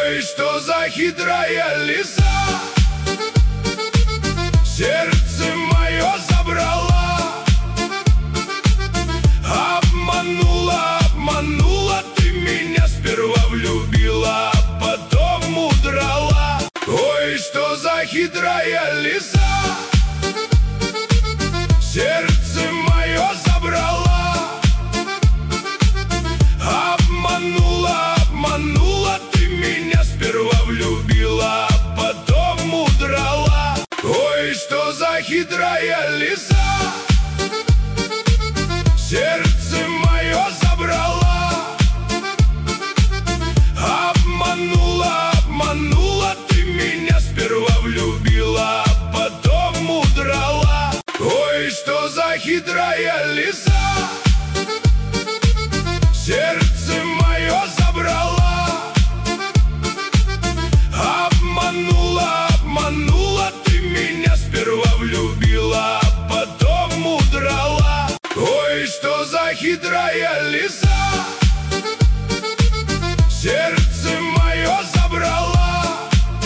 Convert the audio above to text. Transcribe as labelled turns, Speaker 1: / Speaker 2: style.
Speaker 1: Ой, что за хитрая лиса, сердце мое забрала. Обманула, обманула ты меня, сперва влюбила, а потом удрала. Ой, что за хитрая лиса, сердце мое забрала. Обманула, обманула ты меня, сперва влюбила, а потом удрала. Ой, что за хитрая лиса, сердце мое забрала. Обманула, обманула ты меня, сперва влюбила, а потом удрала. Ой, что за хитрая лиса, сердце мое забрала. Обманула, обманула ты меня, сперва влюбила, а потом удрала. Ой, что за хитрая лиса.